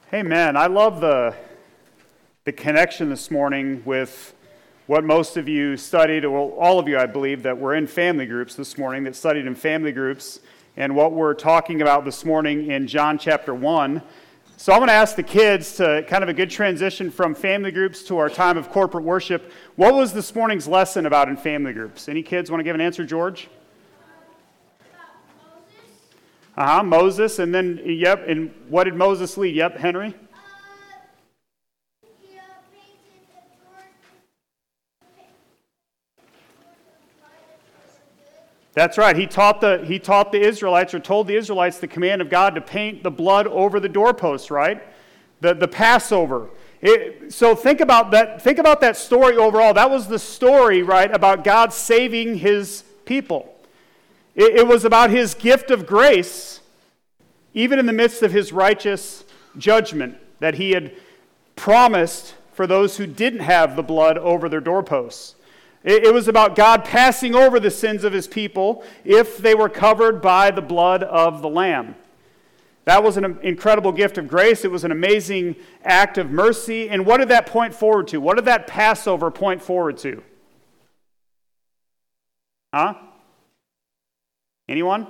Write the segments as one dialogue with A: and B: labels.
A: Hey man, I love the connection this morning with what most of you studied, well, all of you I believe that were in family groups this morning, that studied in family groups, and what we're talking about this morning in John chapter 1. So I'm going to ask the kids to kind of a good transition from family groups to our time of corporate worship. What was this morning's lesson about in family groups? Any kids want to give an answer, George? Moses, and then, yep, and what did Moses lead? Yep, Henry? That's right, he taught the Israelites, or told the Israelites the command of God to paint the blood over the doorpost, right? The Passover. So think about that story overall. That was the story, right, about God saving his people. It was about his gift of grace, even in the midst of his righteous judgment that he had promised for those who didn't have the blood over their doorposts. It was about God passing over the sins of his people if they were covered by the blood of the Lamb. That was an incredible gift of grace. It was an amazing act of mercy. And what did that point forward to? What did that Passover point forward to? Anyone?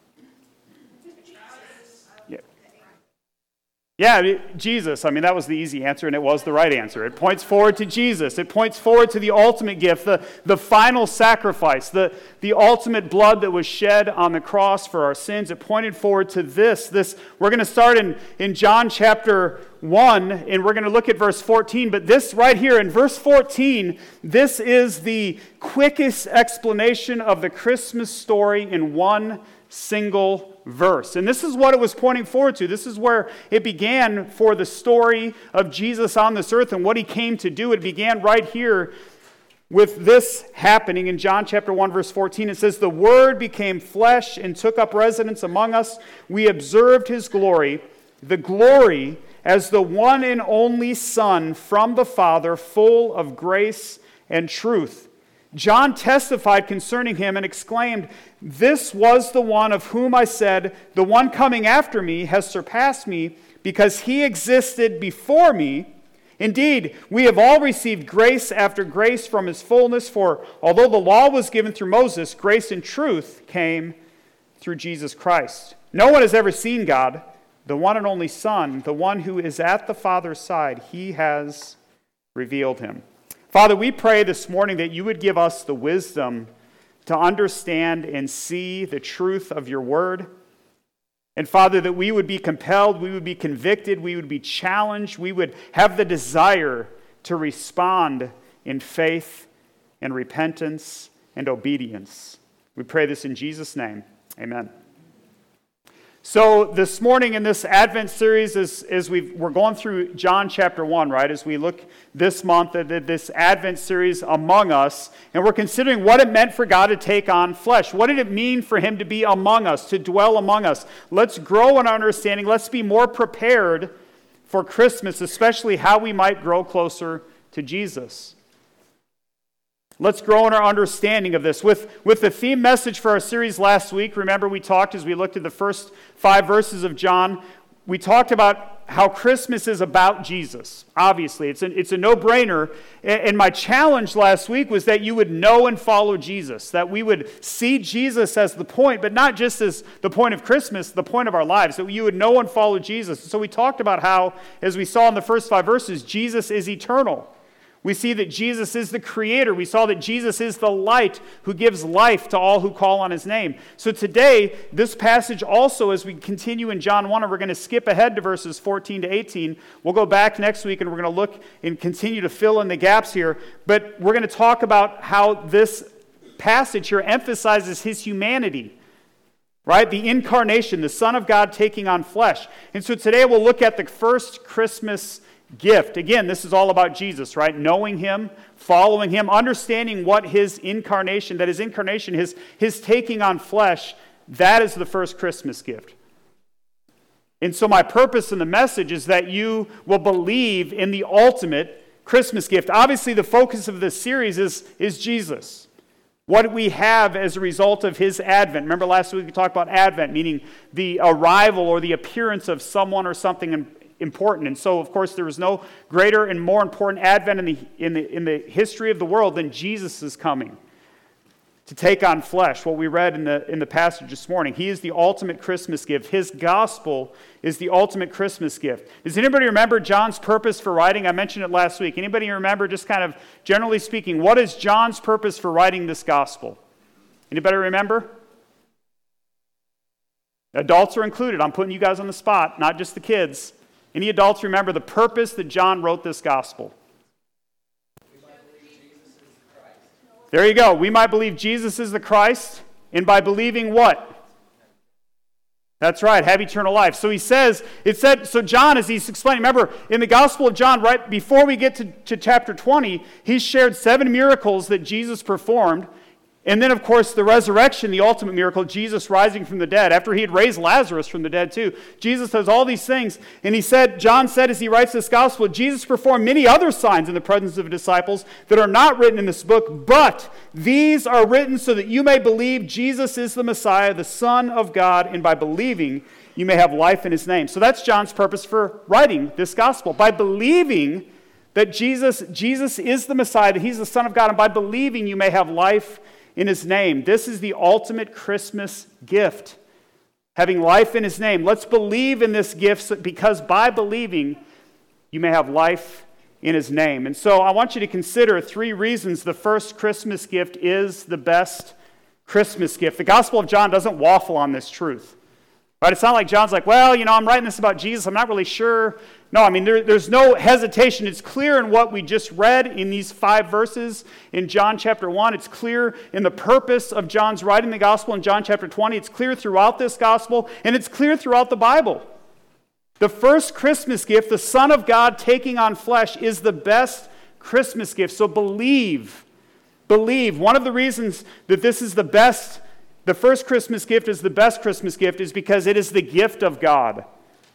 A: Yeah, Jesus. I mean, that was the easy answer, and it was the right answer. It points forward to Jesus. It points forward to the ultimate gift, the final sacrifice, the ultimate blood that was shed on the cross for our sins. It pointed forward to this. We're going to start in John chapter 1, and we're going to look at verse 14. But this right here in verse 14, this is the quickest explanation of the Christmas story in one single verse. And this is what it was pointing forward to. This is where it began for the story of Jesus on this earth and what he came to do. It began right here with this happening in John chapter 1 verse 14. It says, "The Word became flesh and took up residence among us. We observed his glory, the glory as the one and only Son from the Father, full of grace and truth." John testified concerning him and exclaimed, "This was the one of whom I said, 'The one coming after me has surpassed me, because he existed before me.' Indeed, we have all received grace after grace from his fullness, for although the law was given through Moses, grace and truth came through Jesus Christ. No one has ever seen God, the one and only Son, the one who is at the Father's side. He has revealed him." Father, we pray this morning that you would give us the wisdom to understand and see the truth of your word. And Father, that we would be compelled, we would be convicted, we would be challenged, we would have the desire to respond in faith and repentance and obedience. We pray this in Jesus' name. Amen. So this morning in this Advent series, as we're going through John chapter 1, right, as we look this month at this Advent series Among Us, and we're considering what it meant for God to take on flesh. What did it mean for him to be among us, to dwell among us? Let's grow in our understanding. Let's be more prepared for Christmas, especially how we might grow closer to Jesus. Let's grow in our understanding of this. With the theme message for our series last week, remember we talked as we looked at the first 5 verses of John, we talked about how Christmas is about Jesus. Obviously, it's a no-brainer. And my challenge last week was that you would know and follow Jesus, that we would see Jesus as the point, but not just as the point of Christmas, the point of our lives, that you would know and follow Jesus. So we talked about how, as we saw in the first 5 verses, Jesus is eternal. We see that Jesus is the creator. We saw that Jesus is the light who gives life to all who call on his name. So today, this passage also, as we continue in John 1, and we're going to skip ahead to verses 14 to 18. We'll go back next week and we're going to look and continue to fill in the gaps here. But we're going to talk about how this passage here emphasizes his humanity. Right? The incarnation, the Son of God taking on flesh. And so today we'll look at the first Christmas gift. Again, this is all about Jesus, right? Knowing him, following him, understanding what his incarnation, his taking on flesh, that is the first Christmas gift. And so my purpose in the message is that you will believe in the ultimate Christmas gift. Obviously, the focus of this series is Jesus. What we have as a result of his advent. Remember last week we talked about advent, meaning the arrival or the appearance of someone or something important. And so, of course, there was no greater and more important advent in the history of the world than Jesus' coming to take on flesh, what we read in the passage this morning. He is the ultimate Christmas gift. His gospel is the ultimate Christmas gift. Does anybody remember John's purpose for writing? I mentioned it last week. Anybody remember, just kind of generally speaking, what is John's purpose for writing this gospel? Anybody remember? Adults are included. I'm putting you guys on the spot, not just the kids. Any adults remember the purpose that John wrote this gospel? There you go. We might believe Jesus is the Christ, and by believing what? That's right, have eternal life. So so John, as he's explaining, remember, in the Gospel of John, right before we get to chapter 20, he's shared 7 miracles that Jesus performed. And then, of course, the resurrection, the ultimate miracle, Jesus rising from the dead. After he had raised Lazarus from the dead too, Jesus does all these things. And John said as he writes this gospel, Jesus performed many other signs in the presence of the disciples that are not written in this book, but these are written so that you may believe Jesus is the Messiah, the Son of God, and by believing you may have life in his name. So that's John's purpose for writing this gospel. By believing that Jesus is the Messiah, that he's the Son of God, and by believing you may have life in his name. This is the ultimate Christmas gift, having life in his name. Let's believe in this gift because by believing, you may have life in his name. And so I want you to consider 3 reasons the first Christmas gift is the best Christmas gift. The Gospel of John doesn't waffle on this truth. Right? It's not like John's like, well, I'm writing this about Jesus. I'm not really sure. No, I mean, there's no hesitation. It's clear in what we just read in these 5 verses in John chapter 1. It's clear in the purpose of John's writing the gospel in John chapter 20. It's clear throughout this gospel, and it's clear throughout the Bible. The first Christmas gift, the Son of God taking on flesh, is the best Christmas gift. So believe. One of the reasons that this is the first Christmas gift is the best Christmas gift is because it is the gift of God.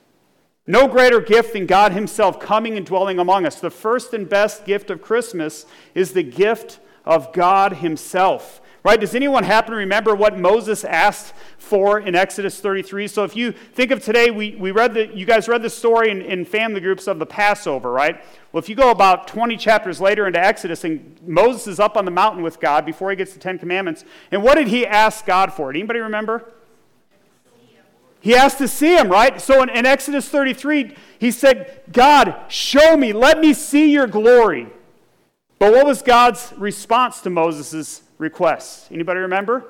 A: No greater gift than God himself coming and dwelling among us. The first and best gift of Christmas is the gift of God himself. Right? Does anyone happen to remember what Moses asked for in Exodus 33? So if you think of today, you guys read the story in family groups of the Passover, right? Well, if you go about 20 chapters later into Exodus, and Moses is up on the mountain with God before he gets the 10 Commandments, and what did he ask God for? Did anybody remember? He asked to see him, right? So in Exodus 33, he said, God, show me, let me see your glory. But what was God's response to Moses' request? Anybody remember?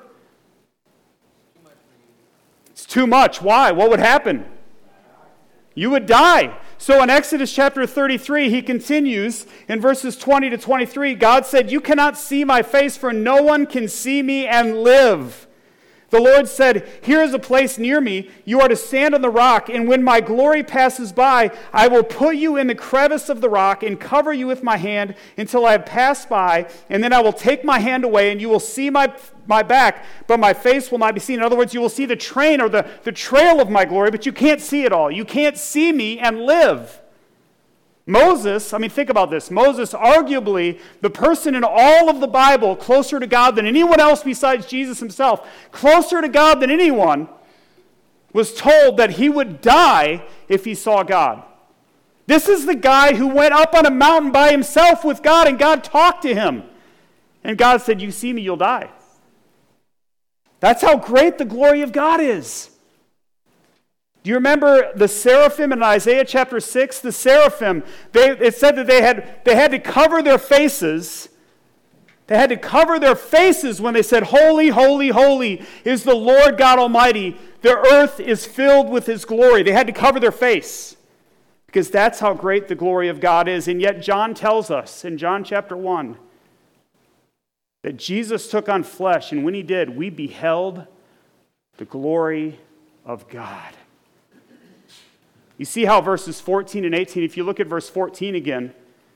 A: It's too much. Why? What would happen? You would die. So in Exodus chapter 33, he continues in verses 20 to 23, God said, you cannot see my face, for no one can see me and live. The Lord said, here is a place near me. You are to stand on the rock, and when my glory passes by, I will put you in the crevice of the rock and cover you with my hand until I have passed by, and then I will take my hand away, and you will see my back, but my face will not be seen. In other words, you will see the train or the trail of my glory, but you can't see it all. You can't see me and live. Moses, think about this. Moses, arguably the person in all of the Bible closer to God than anyone else besides Jesus himself, closer to God than anyone, was told that he would die if he saw God. This is the guy who went up on a mountain by himself with God, and God talked to him. And God said, you see me, you'll die. That's how great the glory of God is. Do you remember the seraphim in Isaiah chapter 6? The seraphim, it said that they had to cover their faces. They had to cover their faces when they said, holy, holy, holy is the Lord God Almighty. The earth is filled with his glory. They had to cover their face because that's how great the glory of God is. And yet John tells us in John chapter 1 that Jesus took on flesh, and when he did, we beheld the glory of God. You see how verses 14 and 18, if you look at verse 14 again,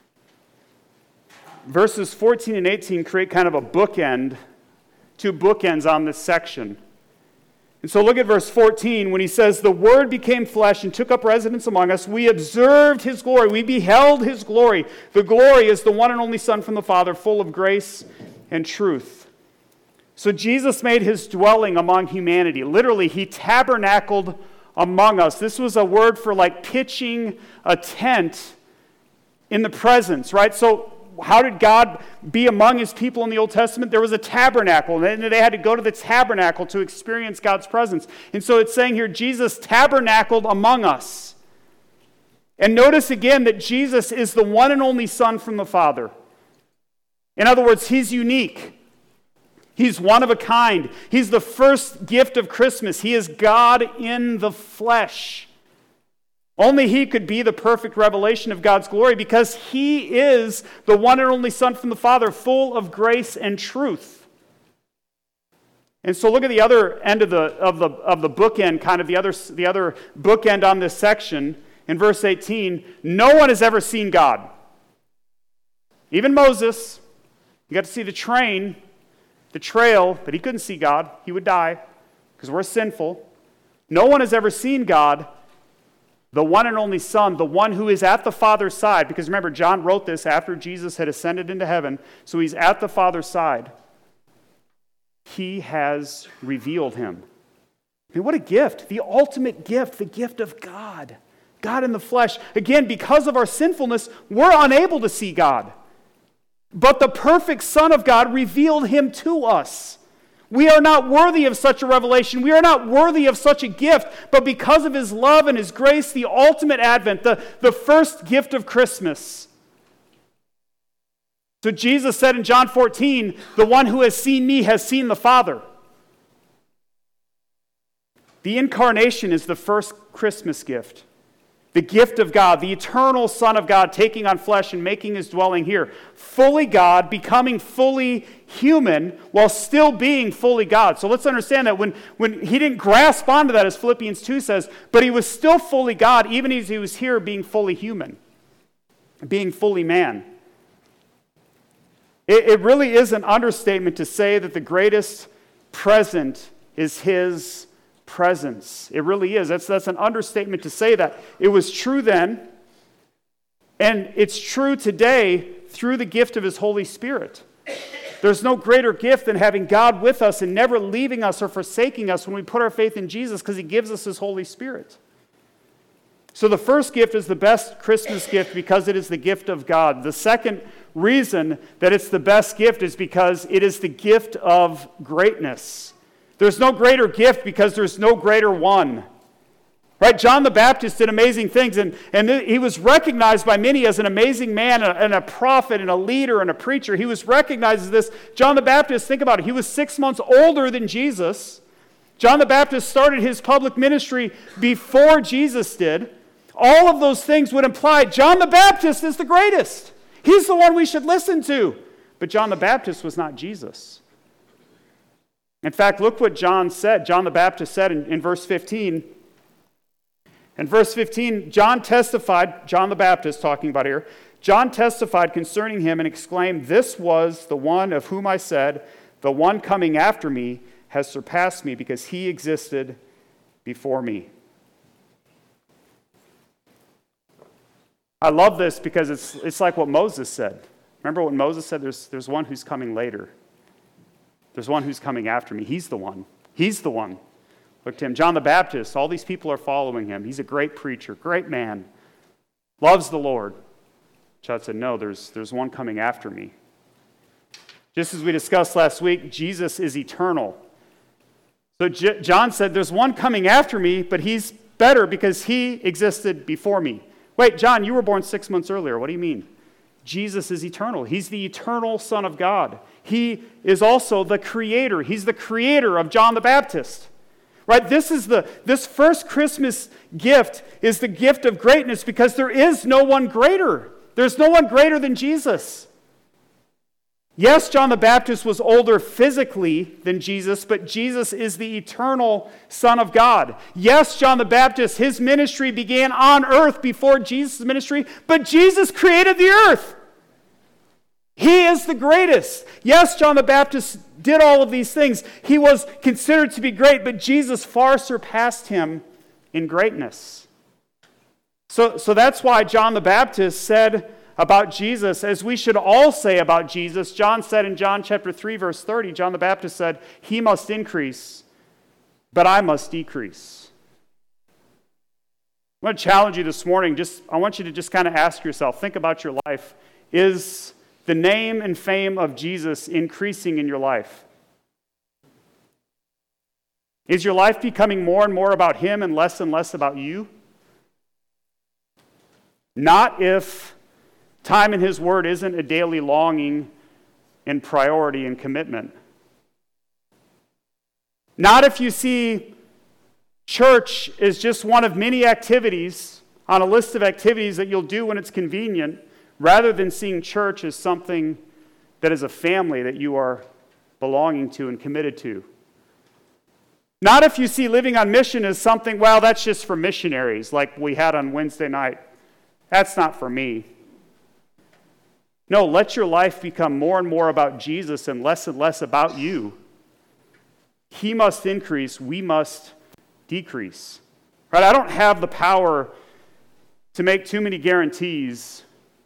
A: verses 14 and 18 create kind of a bookend, 2 bookends on this section. And so look at verse 14 when he says, the Word became flesh and took up residence among us. We observed his glory. We beheld his glory. The glory is the one and only Son from the Father, full of grace and truth. So Jesus made his dwelling among humanity. Literally, he tabernacled among us. This was a word for like pitching a tent in the presence, right? So how did God be among his people in the Old Testament? There was a tabernacle, and they had to go to the tabernacle to experience God's presence. And so it's saying here, Jesus tabernacled among us. And notice again that Jesus is the one and only Son from the Father. In other words, he's unique. He's one of a kind. He's the first gift of Christmas. He is God in the flesh. Only he could be the perfect revelation of God's glory because he is the one and only Son from the Father, full of grace and truth. And so look at the other end of the bookend, kind of the other bookend on this section. In verse 18, no one has ever seen God. Even Moses, he got to see the trail, but he couldn't see God. He would die because we're sinful. No one has ever seen God, the one and only Son, the one who is at the Father's side. Because remember, John wrote this after Jesus had ascended into heaven, so he's at the Father's side. He has revealed him. I mean, what a gift, the ultimate gift, the gift of God. God in the flesh. Again, because of our sinfulness, we're unable to see God. But the perfect Son of God revealed him to us. We are not worthy of such a revelation. We are not worthy of such a gift. But because of his love and his grace, the ultimate advent, the first gift of Christmas. So Jesus said in John 14, the one who has seen me has seen the Father. The incarnation is the first Christmas gift. The gift of God, the eternal Son of God taking on flesh and making his dwelling here. Fully God, becoming fully human while still being fully God. So let's understand that when he didn't grasp onto that, as Philippians 2 says, but he was still fully God, even as he was here being fully human, being fully man. It really is an understatement to say that the greatest present is his presence. It really is. That's an understatement to say that. It was true then, and it's true today through the gift of his Holy Spirit. There's no greater gift than having God with us and never leaving us or forsaking us when we put our faith in Jesus, because he gives us his Holy Spirit. So the first gift is the best Christmas gift because it is the gift of God. The second reason that it's the best gift is because it is the gift of greatness. There's no greater gift because there's no greater one. Right? John the Baptist did amazing things, and he was recognized by many as an amazing man and a prophet and a leader and a preacher. He was recognized as this. John the Baptist, think about it, he was 6 months older than Jesus. John the Baptist started his public ministry before Jesus did. All of those things would imply John the Baptist is the greatest. He's the one we should listen to. But John the Baptist was not Jesus. In fact, look what John said. John the Baptist said in verse 15. In verse 15, John testified, John the Baptist talking about here, John testified concerning him and exclaimed, "This was the one of whom I said, the one coming after me has surpassed me because he existed before me." I love this because it's like what Moses said. Remember what Moses said? There's one who's coming later. There's one who's coming after me. He's the one. He's the one. Look to him. John the Baptist, all these people are following him. He's a great preacher, great man, loves the Lord. John said, no, there's one coming after me. Just as we discussed last week, Jesus is eternal. So John said, there's one coming after me, but he's better because he existed before me. Wait, John, you were born 6 months earlier. What do you mean? Jesus is eternal. He's the eternal Son of God. He is also the creator. He's the creator of John the Baptist. Right? This first Christmas gift is the gift of greatness because there is no one greater. There's no one greater than Jesus. Yes, John the Baptist was older physically than Jesus, but Jesus is the eternal Son of God. Yes, John the Baptist, his ministry began on earth before Jesus' ministry, but Jesus created the earth. He is the greatest. Yes, John the Baptist did all of these things. He was considered to be great, but Jesus far surpassed him in greatness. So that's why John the Baptist said about Jesus, as we should all say about Jesus. John said in John chapter 3, verse 30, John the Baptist said, "He must increase, but I must decrease." I want to challenge you this morning. I want you to just kind of ask yourself, think about your life. Is the name and fame of Jesus increasing in your life? Is your life becoming more and more about him and less about you? Not if time in his word isn't a daily longing and priority and commitment. Not if you see church is just one of many activities on a list of activities that you'll do when it's convenient, rather than seeing church as something that is a family that you are belonging to and committed to. Not if you see living on mission as something, well, that's just for missionaries, like we had on Wednesday night. That's not for me. No, let your life become more and more about Jesus and less about you. He must increase, we must decrease. Right? I don't have the power to make too many guarantees,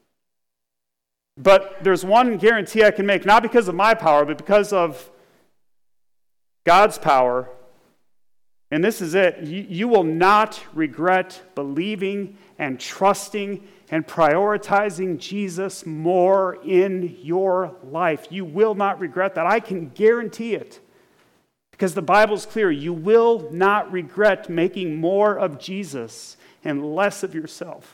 A: but there's one guarantee I can make, not because of my power, but because of God's power. And this is it. You will not regret believing and trusting and prioritizing Jesus more in your life. You will not regret that. I can guarantee it. Because the Bible's clear. You will not regret making more of Jesus and less of yourself.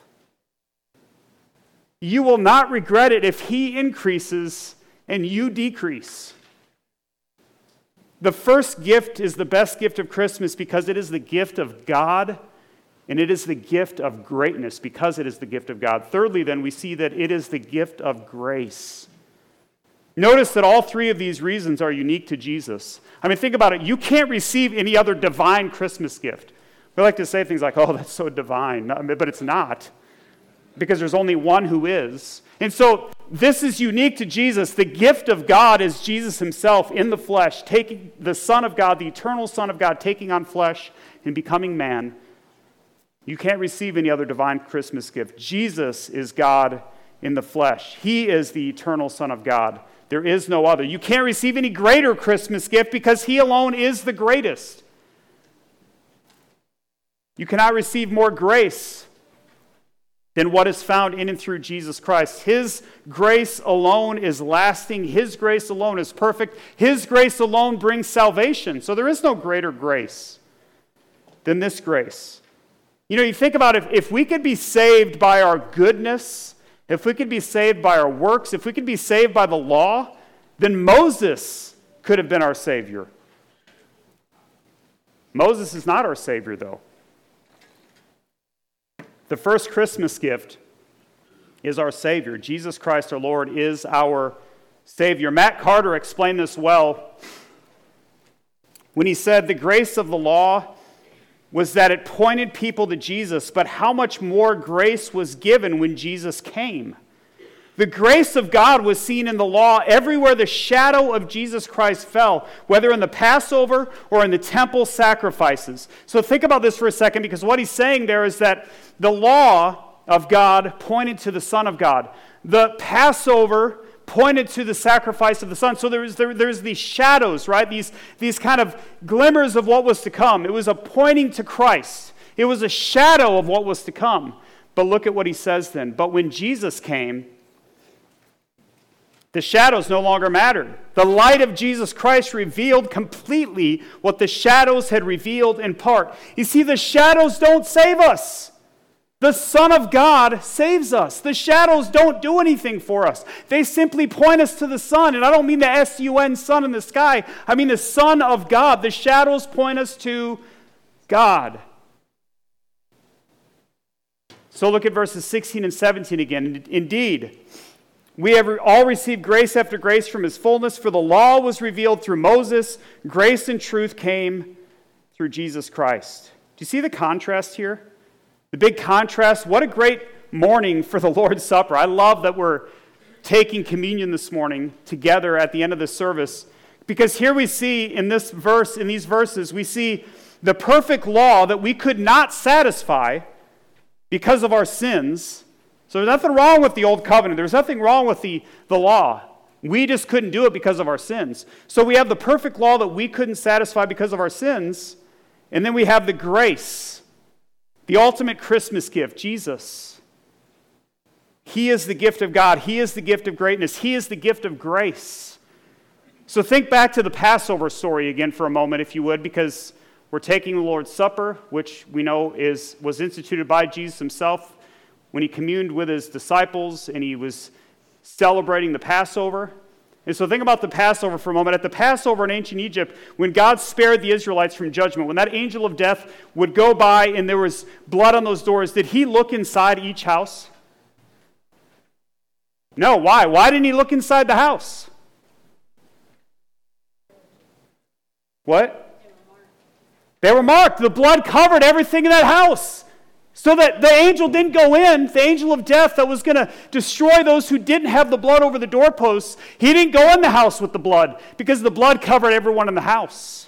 A: You will not regret it if he increases and you decrease. The first gift is the best gift of Christmas because it is the gift of God, and it is the gift of greatness because it is the gift of God. Thirdly, then, we see that it is the gift of grace. Notice that all three of these reasons are unique to Jesus. I mean, think about it. You can't receive any other divine Christmas gift. We like to say things like, oh, that's so divine, but it's not, because there's only one who is. And so this is unique to Jesus. The gift of God is Jesus himself in the flesh, taking the Son of God, the eternal Son of God, taking on flesh and becoming man. You can't receive any other divine Christmas gift. Jesus is God in the flesh. He is the eternal Son of God. There is no other. You can't receive any greater Christmas gift because he alone is the greatest. You cannot receive more grace than what is found in and through Jesus Christ. His grace alone is lasting. His grace alone is perfect. His grace alone brings salvation. So there is no greater grace than this grace. You know, you think about it, if we could be saved by our goodness, if we could be saved by our works, if we could be saved by the law, then Moses could have been our Savior. Moses is not our Savior, though. The first Christmas gift is our Savior. Jesus Christ, our Lord, is our Savior. Matt Carter explained this well when he said, the grace of the law was that it pointed people to Jesus, but how much more grace was given when Jesus came? The grace of God was seen in the law everywhere the shadow of Jesus Christ fell, whether in the Passover or in the temple sacrifices. So think about this for a second, because what he's saying there is that the law of God pointed to the Son of God. The Passover pointed to the sacrifice of the Son. So there's these shadows, right? These kind of glimmers of what was to come. It was a pointing to Christ. It was a shadow of what was to come. But look at what he says then. But when Jesus came, the shadows no longer mattered. The light of Jesus Christ revealed completely what the shadows had revealed in part. You see, the shadows don't save us. The Son of God saves us. The shadows don't do anything for us. They simply point us to the Son. And I don't mean the S-U-N, sun in the sky. I mean the Son of God. The shadows point us to God. So look at verses 16 and 17 again. Indeed, we have all received grace after grace from his fullness, for the law was revealed through Moses. Grace and truth came through Jesus Christ. Do you see the contrast here? The big contrast. What a great morning for the Lord's Supper. I love that we're taking communion this morning together at the end of the service, because here we see in this verse, in these verses, we see the perfect law that we could not satisfy because of our sins. So there's nothing wrong with the old covenant. There's nothing wrong with the law. We just couldn't do it because of our sins. So we have the perfect law that we couldn't satisfy because of our sins, and then we have the grace The ultimate Christmas gift, Jesus. He is the gift of God. He is the gift of greatness. He is the gift of grace. So think back to the Passover story again for a moment, if you would, because we're taking the Lord's Supper, which we know was instituted by Jesus himself when he communed with his disciples and he was celebrating the Passover. And so think about the Passover for a moment. At the Passover in ancient Egypt, when God spared the Israelites from judgment, when that angel of death would go by and there was blood on those doors, did he look inside each house? No. Why? Why didn't he look inside the house? What? They were marked. The blood covered everything in that house. So that the angel didn't go in, the angel of death that was going to destroy those who didn't have the blood over the doorposts, he didn't go in the house with the blood because the blood covered everyone in the house.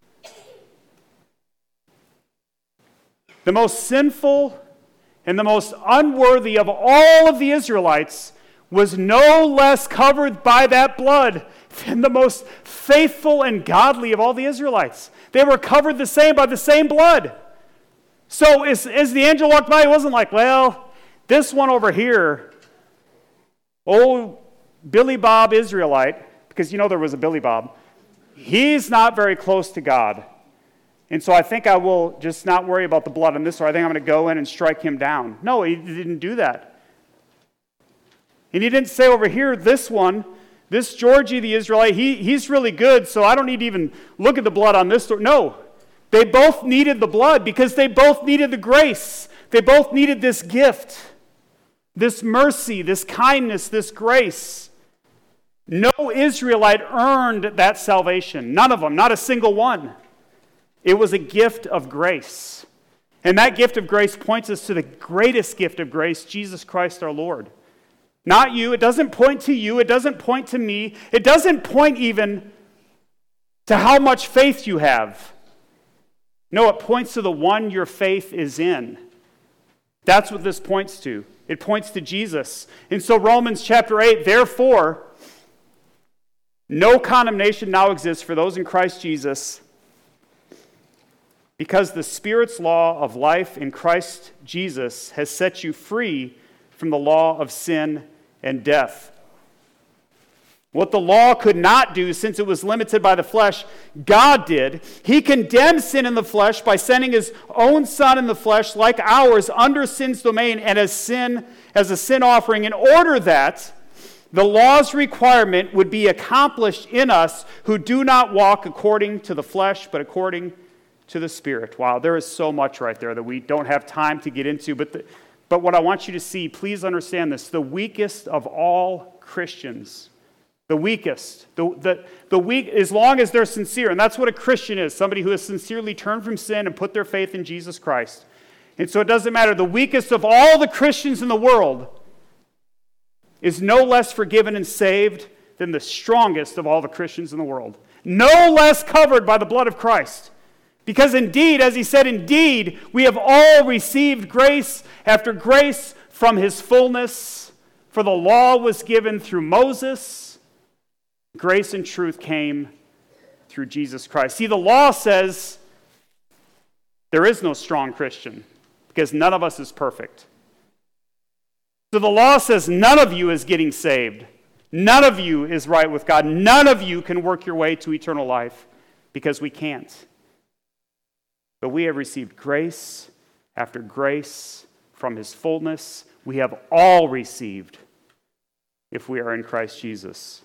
A: The most sinful and the most unworthy of all of the Israelites was no less covered by that blood than the most faithful and godly of all the Israelites. They were covered the same by the same blood. So as the angel walked by, it wasn't like, well, this one over here, old Billy Bob Israelite, because you know there was a Billy Bob, he's not very close to God. And so I think I will just not worry about the blood on this, or I think I'm going to go in and strike him down. No, he didn't do that. And he didn't say over here, this one, this Georgie the Israelite, he's really good, so I don't need to even look at the blood on this door. No. They both needed the blood because they both needed the grace. They both needed this gift, this mercy, this kindness, this grace. No Israelite earned that salvation. None of them, not a single one. It was a gift of grace. And that gift of grace points us to the greatest gift of grace, Jesus Christ our Lord. Not you. It doesn't point to you. It doesn't point to me. It doesn't point even to how much faith you have. No, it points to the one your faith is in. That's what this points to. It points to Jesus. And so Romans chapter 8, therefore, no condemnation now exists for those in Christ Jesus, because the Spirit's law of life in Christ Jesus has set you free from the law of sin and death. What the law could not do, since it was limited by the flesh, God did. He condemned sin in the flesh by sending his own Son in the flesh, like ours, under sin's domain and as a sin offering, in order that the law's requirement would be accomplished in us who do not walk according to the flesh, but according to the Spirit. Wow, there is so much right there that we don't have time to get into. But what I want you to see, please understand this, the weakest of all Christians, the weakest, the weak, as long as they're sincere, and that's what a Christian is, somebody who has sincerely turned from sin and put their faith in Jesus Christ. And so it doesn't matter, the weakest of all the Christians in the world is no less forgiven and saved than the strongest of all the Christians in the world. No less covered by the blood of Christ. Because indeed, as he said, indeed, we have all received grace after grace from his fullness. For the law was given through Moses. Grace and truth came through Jesus Christ. See, the law says there is no strong Christian because none of us is perfect. So the law says none of you is getting saved. None of you is right with God. None of you can work your way to eternal life because we can't. But we have received grace after grace from his fullness. We have all received if we are in Christ Jesus.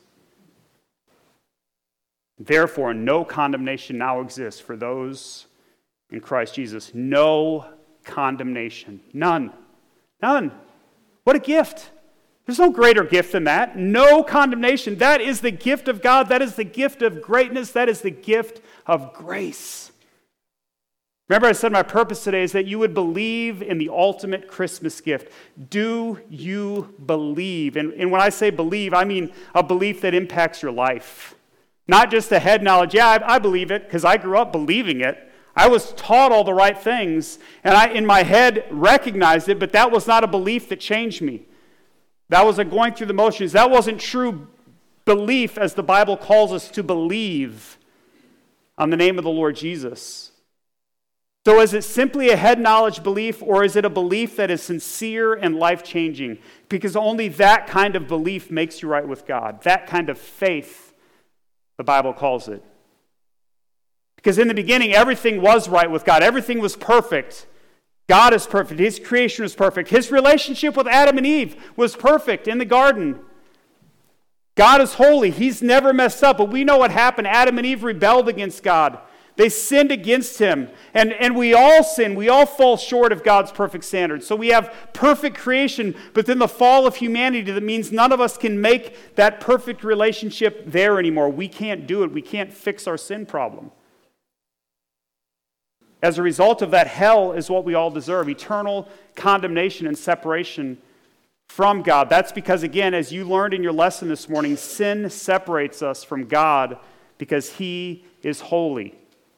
A: Therefore, no condemnation now exists for those in Christ Jesus. No condemnation. None. None. What a gift. There's no greater gift than that. No condemnation. That is the gift of God. That is the gift of greatness. That is the gift of grace. Remember, I said my purpose today is that you would believe in the ultimate Christmas gift. Do you believe? And when I say believe, I mean a belief that impacts your life. Not just a head knowledge. Yeah, I believe it because I grew up believing it. I was taught all the right things, and I, in my head, recognized it, but that was not a belief that changed me. That was a going through the motions. That wasn't true belief as the Bible calls us to believe on the name of the Lord Jesus. So is it simply a head knowledge belief, or is it a belief that is sincere and life-changing? Because only that kind of belief makes you right with God. That kind of faith, the Bible calls it. Because in the beginning, everything was right with God. Everything was perfect. God is perfect. His creation was perfect. His relationship with Adam and Eve was perfect in the garden. God is holy. He's never messed up. But we know what happened. Adam and Eve rebelled against God. They sinned against him. And we all sin. We all fall short of God's perfect standards. So we have perfect creation, but then the fall of humanity, that means none of us can make that perfect relationship there anymore. We can't do it. We can't fix our sin problem. As a result of that, hell is what we all deserve. Eternal condemnation and separation from God. That's because, again, as you learned in your lesson this morning, sin separates us from God because He is holy.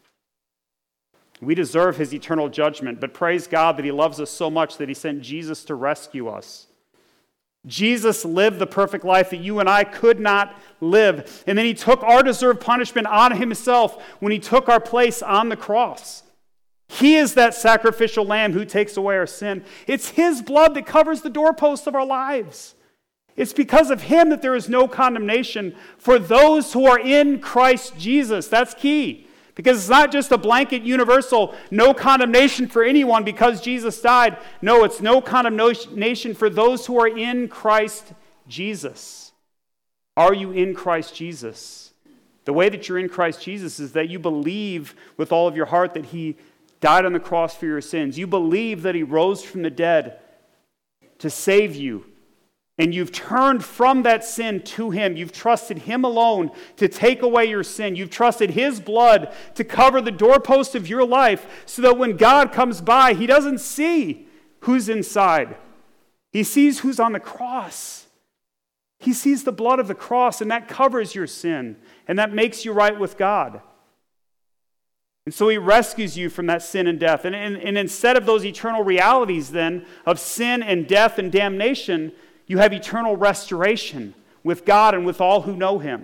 A: We deserve His eternal judgment, but praise God that He loves us so much that He sent Jesus to rescue us. Jesus lived the perfect life that you and I could not live, and then He took our deserved punishment on Himself when He took our place on the cross. He is that sacrificial lamb who takes away our sin. It's His blood that covers the doorposts of our lives. It's because of Him that there is no condemnation for those who are in Christ Jesus. That's key. Because it's not just a blanket universal, no condemnation for anyone because Jesus died. No, it's no condemnation for those who are in Christ Jesus. Are you in Christ Jesus? The way that you're in Christ Jesus is that you believe with all of your heart that He died on the cross for your sins. You believe that He rose from the dead to save you. And you've turned from that sin to Him. You've trusted Him alone to take away your sin. You've trusted His blood to cover the doorpost of your life so that when God comes by, He doesn't see who's inside. He sees who's on the cross. He sees the blood of the cross, and that covers your sin, and that makes you right with God. And so He rescues you from that sin and death. And instead of those eternal realities then of sin and death and damnation, you have eternal restoration with God and with all who know Him.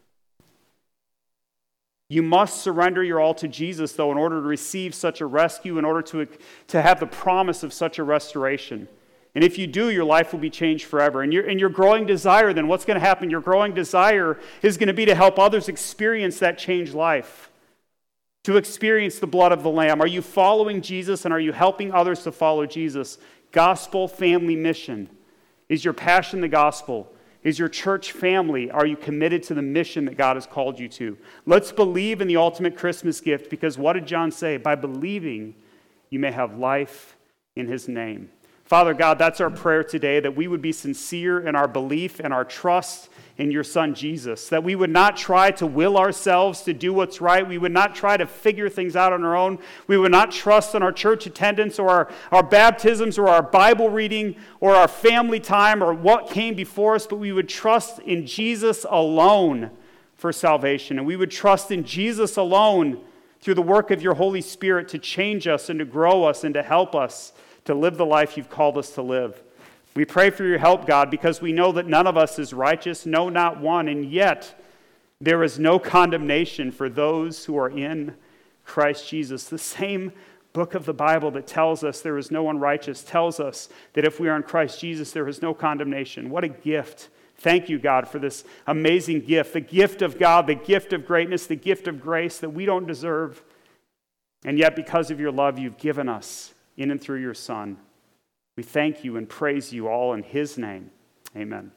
A: You must surrender your all to Jesus, though, in order to receive such a rescue, in order to have the promise of such a restoration. And if you do, your life will be changed forever. And your growing desire, then, what's going to happen? Your growing desire is going to be to help others experience that changed life, to experience the blood of the Lamb. Are you following Jesus, and are you helping others to follow Jesus? Gospel family mission. Is your passion the gospel? Is your church family? Are you committed to the mission that God has called you to? Let's believe in the ultimate Christmas gift, because what did John say? By believing, you may have life in His name. Father God, that's our prayer today, that we would be sincere in our belief and our trust in your Son Jesus, that we would not try to will ourselves to do what's right. We would not try to figure things out on our own. We would not trust in our church attendance or our baptisms or our Bible reading or our family time or what came before us, but we would trust in Jesus alone for salvation. And we would trust in Jesus alone through the work of your Holy Spirit to change us and to grow us and to help us to live the life you've called us to live. We pray for your help, God, because we know that none of us is righteous, no, not one, and yet there is no condemnation for those who are in Christ Jesus. The same book of the Bible that tells us there is no one righteous tells us that if we are in Christ Jesus, there is no condemnation. What a gift. Thank you, God, for this amazing gift, the gift of God, the gift of greatness, the gift of grace that we don't deserve. And yet, because of your love, you've given us in and through your Son. We thank you and praise you all in His name. Amen.